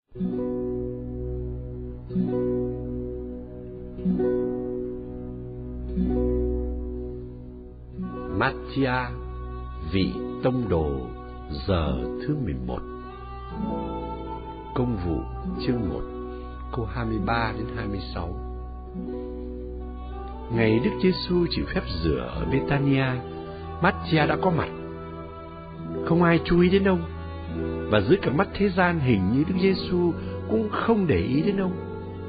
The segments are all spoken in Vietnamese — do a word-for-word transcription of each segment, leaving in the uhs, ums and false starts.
Matthia, vị tông đồ, giờ thứ mười một. Công vụ chương một, câu hai mươi ba đến hai mươi sáu. Ngày Đức Giêsu chịu phép rửa ở Bethania, Matthia đã có mặt. Không ai chú ý đến ông, và dưới cả mắt thế gian hình như Đức Giêsu cũng không để ý đến ông.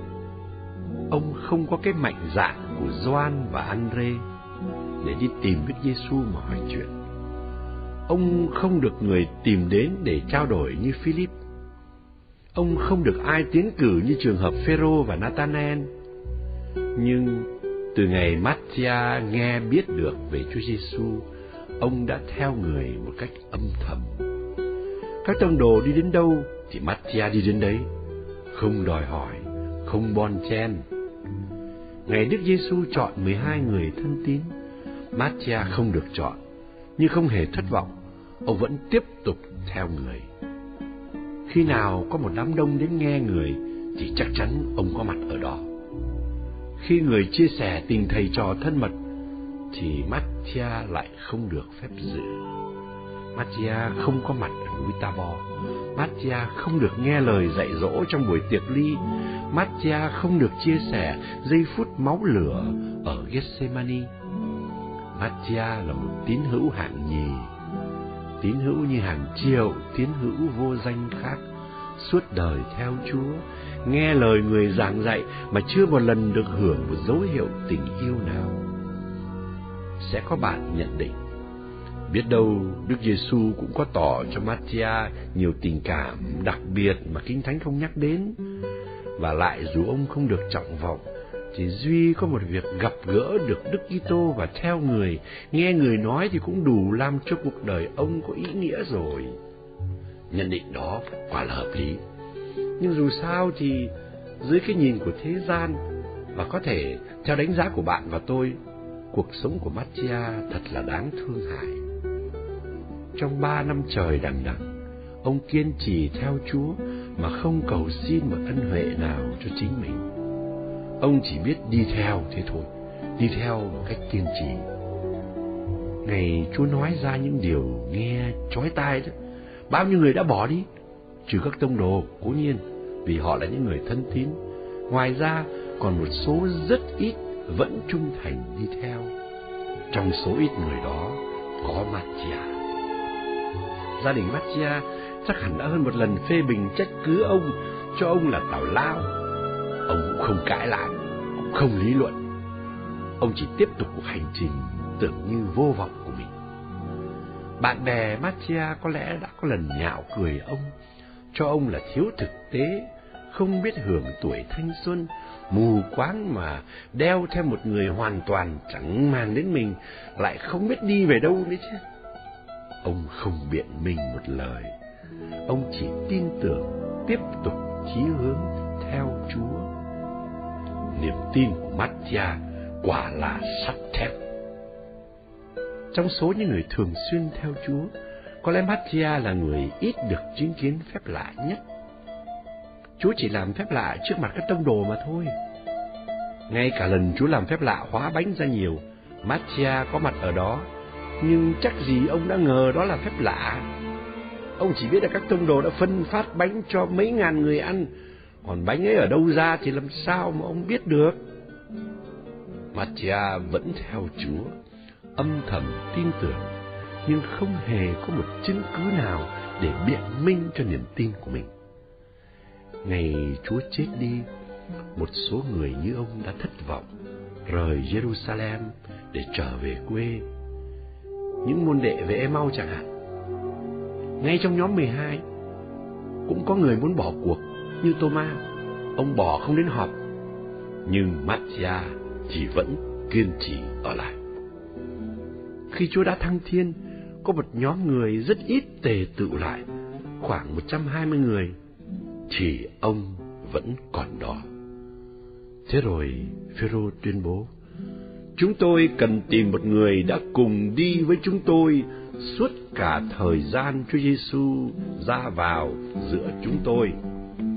Ông không có cái mạnh dạn của Gioan và Andre để đi tìm Đức Giêsu mà hỏi chuyện. Ông không được người tìm đến để trao đổi như Philip. Ông không được ai tiến cử như trường hợp Phêrô và Nathanael. Nhưng từ ngày Matthia nghe biết được về Chúa Giêsu, ông đã theo người một cách âm thầm. Các tông đồ đi đến đâu thì Matthia đi đến đấy, không đòi hỏi, không bon chen. Ngày Đức Giêsu chọn mười hai người thân tín, Matthia không được chọn, nhưng không hề thất vọng, ông vẫn tiếp tục theo người. Khi nào có một đám đông đến nghe người thì chắc chắn ông có mặt ở đó. Khi người chia sẻ tình thầy trò thân mật thì Matthia lại không được phép dự. Matthia không có mặt ở núi Tabor. Matthia không được nghe lời dạy dỗ trong buổi tiệc ly. Matthia không được chia sẻ giây phút máu lửa ở Gethsemane. Matthia là một tín hữu hạng nhì, tín hữu như hàng triệu tín hữu vô danh khác, suốt đời theo Chúa, nghe lời người giảng dạy mà chưa một lần được hưởng một dấu hiệu tình yêu nào. Sẽ có bạn nhận định, biết đâu Đức Giêsu cũng có tỏ cho Matthia nhiều tình cảm đặc biệt mà Kinh Thánh không nhắc đến. Và lại dù ông không được trọng vọng, thì duy có một việc gặp gỡ được Đức Kitô và theo người, nghe người nói thì cũng đủ làm cho cuộc đời ông có ý nghĩa rồi. Nhận định đó quả là hợp lý. Nhưng dù sao thì dưới cái nhìn của thế gian, và có thể theo đánh giá của bạn và tôi, cuộc sống của Matthia thật là đáng thương hại. Trong ba năm trời đằng đẵng, ông kiên trì theo Chúa mà không cầu xin một ân huệ nào cho chính mình. Ông chỉ biết đi theo thế thôi, đi theo một cách kiên trì. Ngày Chúa nói ra những điều nghe chói tai đó, bao nhiêu người đã bỏ đi, trừ các tông đồ, cố nhiên, vì họ là những người thân tín. Ngoài ra, còn một số rất ít vẫn trung thành đi theo. Trong số ít người đó có Matthia. Gia đình Matthia chắc hẳn đã hơn một lần phê bình trách cứ ông, cho ông là tào lao. Ông cũng không cãi lại, cũng không lý luận. Ông chỉ tiếp tục cuộc hành trình tưởng như vô vọng của mình. Bạn bè Matthia có lẽ đã có lần nhạo cười ông, cho ông là thiếu thực tế, không biết hưởng tuổi thanh xuân, mù quáng mà đeo theo một người hoàn toàn chẳng màng đến mình, lại không biết đi về đâu nữa chứ. Ông không biện minh một lời, ông chỉ tin tưởng, tiếp tục chí hướng theo Chúa. Niềm tin của Matthia quả là sắt thép. Trong số những người thường xuyên theo Chúa, có lẽ Matthia là người ít được chứng kiến phép lạ nhất. Chúa chỉ làm phép lạ trước mặt các tông đồ mà thôi. Ngay cả lần Chúa làm phép lạ hóa bánh ra nhiều, Matthia có mặt ở đó, nhưng chắc gì ông đã ngờ đó là phép lạ. Ông chỉ biết là các tông đồ đã phân phát bánh cho mấy ngàn người ăn, còn bánh ấy ở đâu ra thì làm sao mà ông biết được. Matthia vẫn theo Chúa, âm thầm tin tưởng, nhưng không hề có một chứng cứ nào để biện minh cho niềm tin của mình. Ngày Chúa chết đi, một số người như ông đã thất vọng, rời Jerusalem để trở về quê. Những môn đệ về Ê-mau chẳng hạn. Ngay trong nhóm mười hai, cũng có người muốn bỏ cuộc như Tô-ma. Ông bỏ không đến họp, nhưng Matthia thì vẫn kiên trì ở lại. Khi Chúa đã thăng thiên, có một nhóm người rất ít tề tựu lại, khoảng một trăm hai mươi người, thì ông vẫn còn đó. Thế rồi Phêrô tuyên bố: chúng tôi cần tìm một người đã cùng đi với chúng tôi suốt cả thời gian Chúa Giêsu ra vào giữa chúng tôi.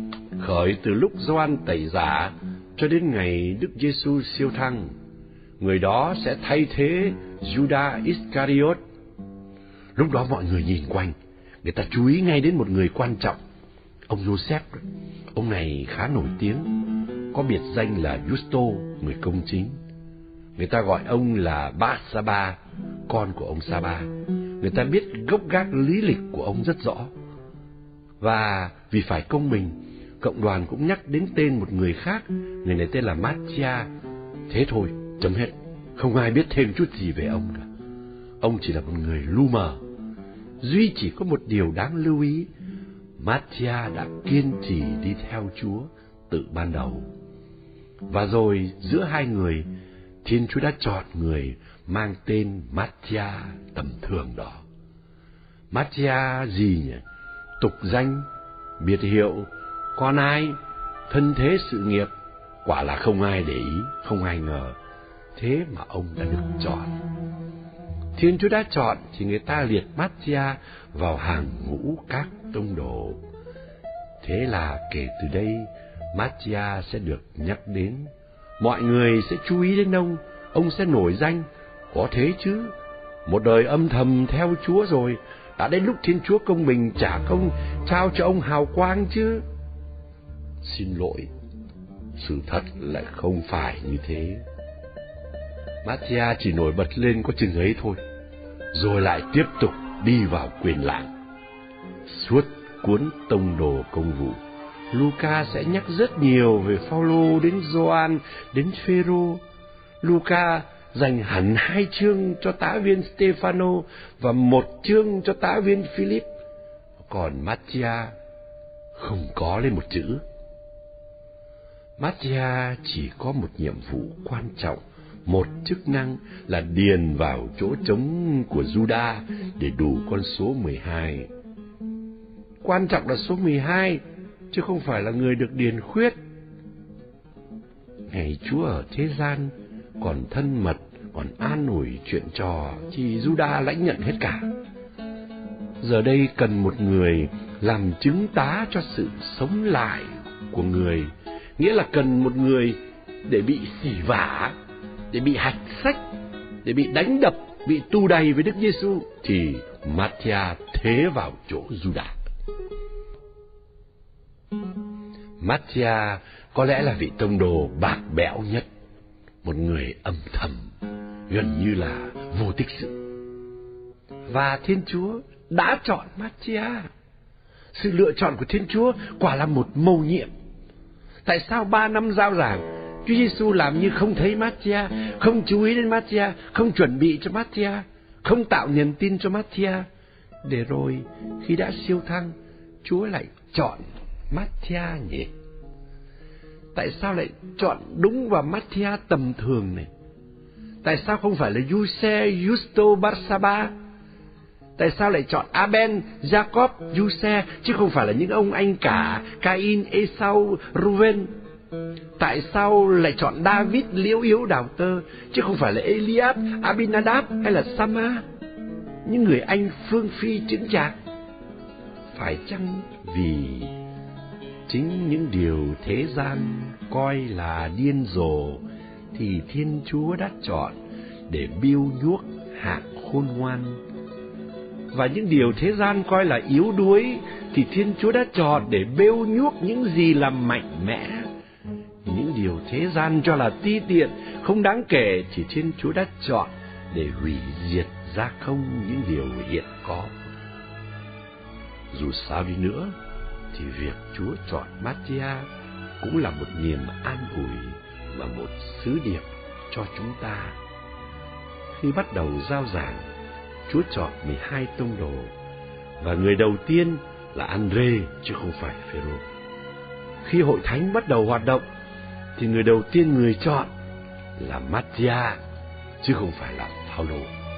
khởi từ lúc Gioan Tẩy Giả cho đến ngày Đức Giêsu siêu thăng. Người đó sẽ thay thế Judas Iscariot. Lúc đó mọi người nhìn quanh, người ta chú ý ngay đến một người quan trọng, ông Joseph. Ông này khá nổi tiếng, có biệt danh là Justo, người công chính. Người ta gọi ông là Barsaba, con của ông Saba. Người ta biết gốc gác lý lịch của ông rất rõ. Và vì phải công bình, cộng đoàn cũng nhắc đến tên một người khác, người này tên là Mattia. Thế thôi, chấm hết. Không ai biết thêm chút gì về ông cả. Ông chỉ là một người lu mờ. Duy chỉ có một điều đáng lưu ý, Mattia đã kiên trì đi theo Chúa từ ban đầu. Và rồi giữa hai người, Thiên Chúa đã chọn người mang tên Mattia tầm thường đó. Mattia gì nhỉ? Tục danh, biệt hiệu, con ai, thân thế sự nghiệp, quả là không ai để ý, không ai ngờ. Thế mà ông đã được chọn. Thiên Chúa đã chọn thì người ta liệt Mattia vào hàng ngũ các tông đồ. Thế là kể từ đây, Mattia sẽ được nhắc đến. Mọi người sẽ chú ý đến ông, ông sẽ nổi danh. Có thế chứ, một đời âm thầm theo Chúa rồi, đã đến lúc Thiên Chúa công bình trả công, trao cho ông hào quang chứ. Xin lỗi, sự thật lại không phải như thế. Mattia chỉ nổi bật lên có chừng ấy thôi, rồi lại tiếp tục đi vào quyền làng. Suốt cuốn Tông đồ Công vụ, Luca sẽ nhắc rất nhiều về Phaolô đến Gioan đến Phêrô. Luca dành hẳn hai chương cho tá viên Stefano và một chương cho tá viên Philip. Còn Mattia không có lên một chữ. Mattia chỉ có một nhiệm vụ quan trọng, một chức năng là điền vào chỗ trống của Judas để đủ con số mười hai. Quan trọng là số mười hai, chứ không phải là người được điền khuyết. Ngày Chúa ở thế gian còn thân mật, còn an ủi chuyện trò, thì Judas lãnh nhận hết cả. Giờ đây cần một người làm chứng tá cho sự sống lại của người, nghĩa là cần một người để bị xỉ vả, để bị hạch sách, để bị đánh đập, bị tù đày với Đức Giêsu, thì Mattia thế vào chỗ Judas. Mattia có lẽ là vị tông đồ bạc bẽo nhất, một người âm thầm, gần như là vô tích sự. Và Thiên Chúa đã chọn Mattia. Sự lựa chọn của Thiên Chúa quả là một mầu nhiệm. Tại sao ba năm giao giảng, Chúa Giêsu làm như không thấy Mattia, không chú ý đến Mattia, không chuẩn bị cho Mattia, không tạo niềm tin cho Mattia, để rồi khi đã siêu thăng, Chúa lại chọn Mattia nhỉ? Tại sao lại chọn đúng vào Mattia tầm thường này? Tại sao không phải là Giuse, Justo, Barsaba? Tại sao lại chọn Aben, Jacob, Giuse, chứ không phải là những ông anh cả Cain, Esau, Ruven? Tại sao lại chọn David liễu yếu đào tơ, chứ không phải là Eliab, Abinadab hay là Sama, những người anh phương phi chững chạc? Phải chăng vì chính những điều thế gian coi là điên rồ thì Thiên Chúa đã chọn để biêu nhuốc hạng khôn ngoan, và những điều thế gian coi là yếu đuối thì Thiên Chúa đã chọn để bêu nhuốc những gì là mạnh mẽ. Những điều thế gian cho là ti tiện, không đáng kể thì Thiên Chúa đã chọn để hủy diệt ra không những điều hiện có. Dù sao đi nữa thì việc Chúa chọn Mattia cũng là một niềm an ủi và một sứ điệp cho chúng ta. Khi bắt đầu giao giảng, Chúa chọn mười hai tông đồ, và người đầu tiên là Andre chứ không phải Phêrô. Khi hội thánh bắt đầu hoạt động thì người đầu tiên người chọn là Mattia chứ không phải là Phaolô.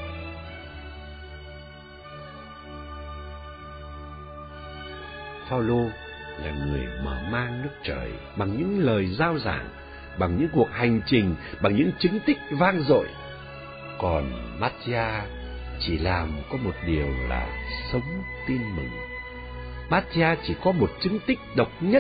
Phaolô là người mở mang nước trời bằng những lời giao giảng, bằng những cuộc hành trình, bằng những chứng tích vang dội. Còn Mattia chỉ làm có một điều là sống tin mừng. Mattia chỉ có một chứng tích độc nhất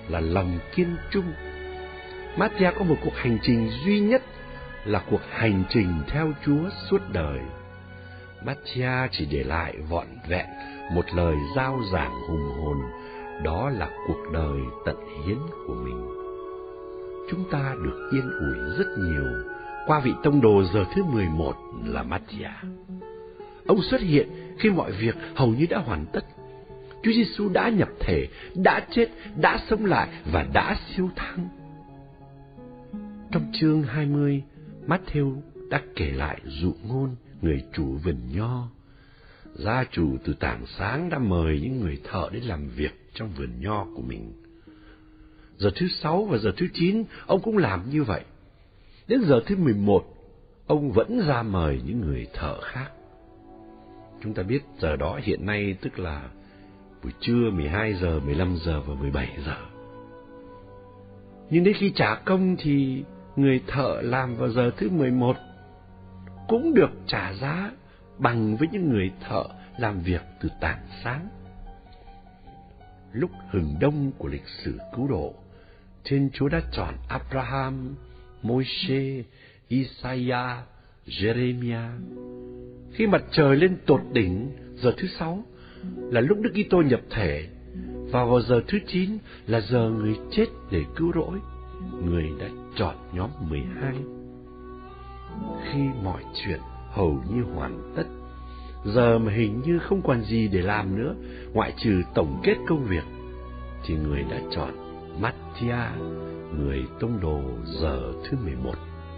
là lòng kiên trung. Matthew có một cuộc hành trình duy nhất là cuộc hành trình theo Chúa suốt đời. Matthew chỉ để lại vọn vẹn một lời rao giảng hùng hồn, đó là cuộc đời tận hiến của mình. Chúng ta được yên ủi rất nhiều qua vị tông đồ giờ thứ mười một là Matthew. Ông xuất hiện khi mọi việc hầu như đã hoàn tất. Chúa Giêsu đã nhập thể, đã chết, đã sống lại và đã siêu thăng. Trong chương hai mươi, Matthew đã kể lại dụ ngôn người chủ vườn nho. Gia chủ từ tảng sáng đã mời những người thợ đến làm việc trong vườn nho của mình. Giờ thứ sáu và giờ thứ chín, ông cũng làm như vậy. Đến giờ thứ mười một, ông vẫn ra mời những người thợ khác. Chúng ta biết giờ đó hiện nay tức là buổi trưa mười hai giờ, mười lăm giờ và mười bảy giờ. Nhưng đến khi trả công thì người thợ làm vào giờ thứ mười một cũng được trả giá bằng với những người thợ làm việc từ tảng sáng. Lúc hừng đông của lịch sử cứu độ, Thiên Chúa đã chọn Abraham, Môi-se, Isaiah, Jeremiah. Khi mặt trời lên tột đỉnh giờ thứ sáu là lúc Đức Kitô nhập thể, và vào giờ thứ chín là giờ người chết để cứu rỗi, người đã chọn nhóm mười hai. Khi mọi chuyện hầu như hoàn tất, giờ mà hình như không còn gì để làm nữa ngoại trừ tổng kết công việc, thì người đã chọn Matthew, người tông đồ giờ thứ mười một.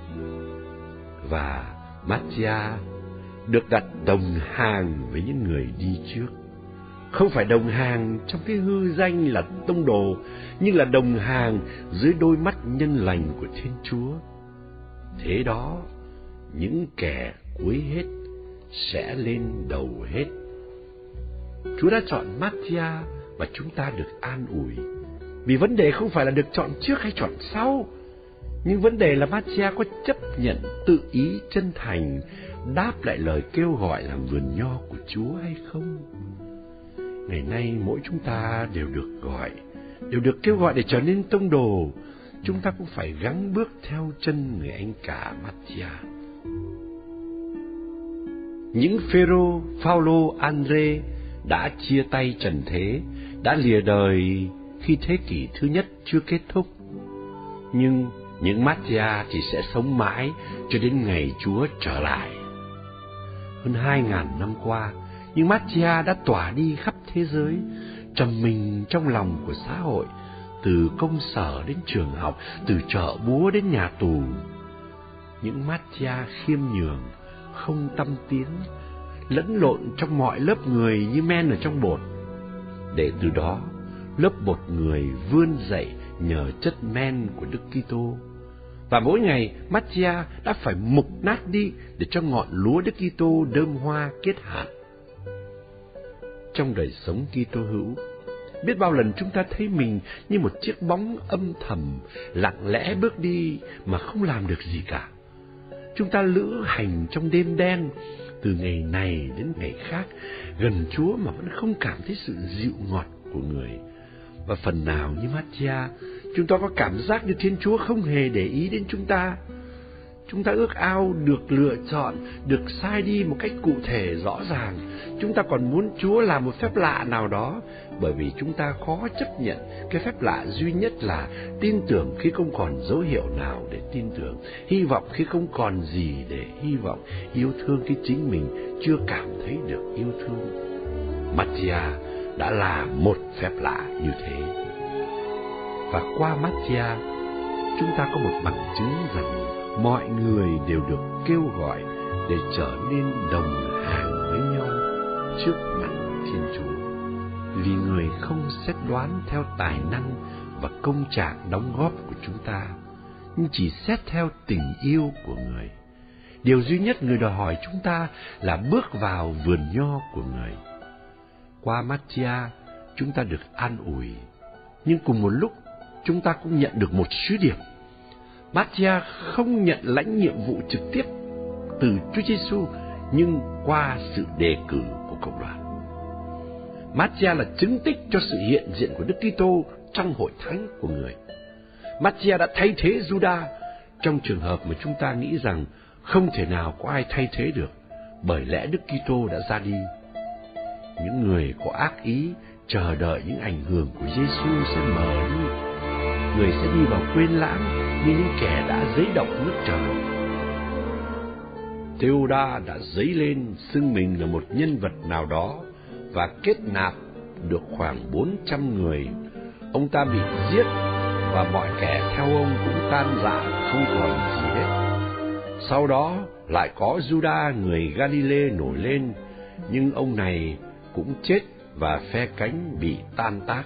Và Matthew được đặt đồng hàng với những người đi trước. Không phải đồng hàng trong cái hư danh là tông đồ, nhưng là đồng hàng dưới đôi mắt nhân lành của Thiên Chúa. Thế đó, những kẻ cuối hết sẽ lên đầu hết. Chúa đã chọn Matthew và chúng ta được an ủi. Vì vấn đề không phải là được chọn trước hay chọn sau, nhưng vấn đề là Matthew có chấp nhận tự ý chân thành đáp lại lời kêu gọi làm vườn nho của Chúa hay không. Ngày nay mỗi chúng ta đều được gọi, đều được kêu gọi để trở nên tông đồ. Chúng ta cũng phải gắng bước theo chân người anh cả Matthew. Những Phêrô, Phaolô, Andre đã chia tay trần thế, đã lìa đời khi thế kỷ thứ nhất chưa kết thúc. Nhưng những Matthew thì sẽ sống mãi cho đến ngày Chúa trở lại. Hơn hai ngàn năm qua, những Matthew đã tỏa đi khắp thế giới, trầm mình trong lòng của xã hội, từ công sở đến trường học, từ chợ búa đến nhà tù. Những Matthew khiêm nhường, không tâm tiến, lẫn lộn trong mọi lớp người như men ở trong bột, để từ đó lớp bột người vươn dậy nhờ chất men của Đức Kitô. Và mỗi ngày Matthew đã phải mục nát đi để cho ngọn lúa Đức Kitô đơm hoa kết hạt. Trong đời sống Kitô hữu, biết bao lần chúng ta thấy mình như một chiếc bóng âm thầm, lặng lẽ bước đi mà không làm được gì cả. Chúng ta lữ hành trong đêm đen, từ ngày này đến ngày khác, gần Chúa mà vẫn không cảm thấy sự dịu ngọt của người. Và phần nào như Matthew, chúng ta có cảm giác như Thiên Chúa không hề để ý đến chúng ta. Chúng ta ước ao được lựa chọn, được sai đi một cách cụ thể rõ ràng. Chúng ta còn muốn Chúa làm một phép lạ nào đó, bởi vì chúng ta khó chấp nhận cái phép lạ duy nhất là tin tưởng khi không còn dấu hiệu nào để tin tưởng, hy vọng khi không còn gì để hy vọng, yêu thương khi chính mình chưa cảm thấy được yêu thương. Matthew đã là một phép lạ như thế. Và qua Matthew, chúng ta có một bằng chứng rằng mọi người đều được kêu gọi để trở nên đồng hàng với nhau trước mặt Thiên Chúa. Vì người không xét đoán theo tài năng và công trạng đóng góp của chúng ta, nhưng chỉ xét theo tình yêu của người. Điều duy nhất người đòi hỏi chúng ta là bước vào vườn nho của người. Qua Matthew, chúng ta được an ủi, nhưng cùng một lúc chúng ta cũng nhận được một sứ điệp. Matthew không nhận lãnh nhiệm vụ trực tiếp từ Chúa Giêsu, nhưng qua sự đề cử của cộng đoàn. Matthew là chứng tích cho sự hiện diện của Đức Kitô trong hội thánh của người. Mattia đã thay thế Judas trong trường hợp mà chúng ta nghĩ rằng không thể nào có ai thay thế được, bởi lẽ Đức Kitô đã ra đi. Những người có ác ý chờ đợi những ảnh hưởng của Giêsu sẽ mờ đi, người sẽ đi vào quên lãng như những kẻ đã dấy động nước trời. Theuda đã dấy lên xưng mình là một nhân vật nào đó và kết nạp được khoảng bốn trăm người. Ông ta bị giết và mọi kẻ theo ông cũng tan rã không còn gì hết. Sau đó lại có Judas người Galilee nổi lên, nhưng ông này cũng chết và phe cánh bị tan tác.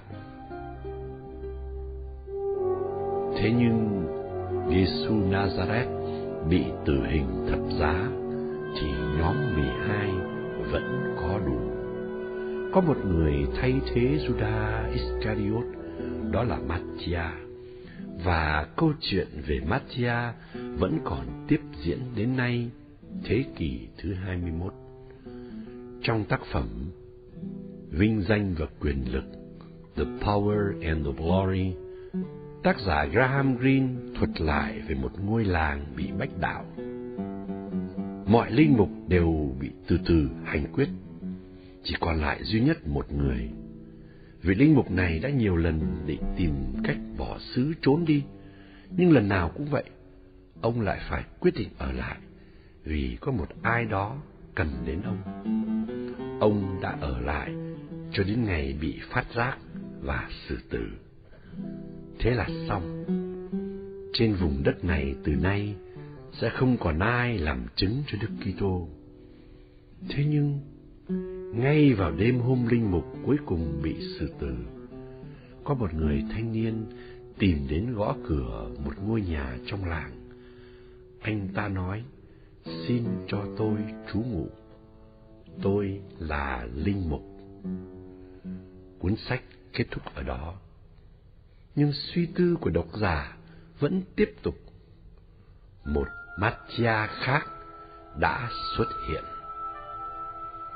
Thế nhưng Giêsu Nazareth bị tử hình thập giá thì nhóm mười hai vẫn có đủ. Có một người thay thế Judas Iscariot, đó là Mattia, và câu chuyện về Mattia vẫn còn tiếp diễn đến nay, thế kỷ thứ hai mươi mốt. Trong tác phẩm Vinh danh và quyền lực, The Power and the Glory, tác giả Graham Greene thuật lại về một ngôi làng bị bách đạo. Mọi linh mục đều bị từ từ hành quyết, chỉ còn lại duy nhất một người. Vị linh mục này đã nhiều lần định tìm cách bỏ xứ trốn đi, nhưng lần nào cũng vậy, ông lại phải quyết định ở lại, vì có một ai đó cần đến ông. Ông đã ở lại cho đến ngày bị phát giác và xử tử. Thế là xong. Trên vùng đất này từ nay sẽ không còn ai làm chứng cho Đức Kitô. Thế nhưng ngay vào đêm hôm linh mục cuối cùng bị xử tử, có một người thanh niên tìm đến gõ cửa một ngôi nhà trong làng. Anh ta nói: "Xin cho tôi trú ngụ. Tôi là linh mục." Cuốn sách kết thúc ở đó. Nhưng suy tư của độc giả vẫn tiếp tục. Một Mattia khác đã xuất hiện.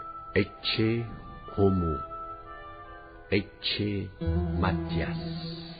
Ecce homo, ecce Mattias.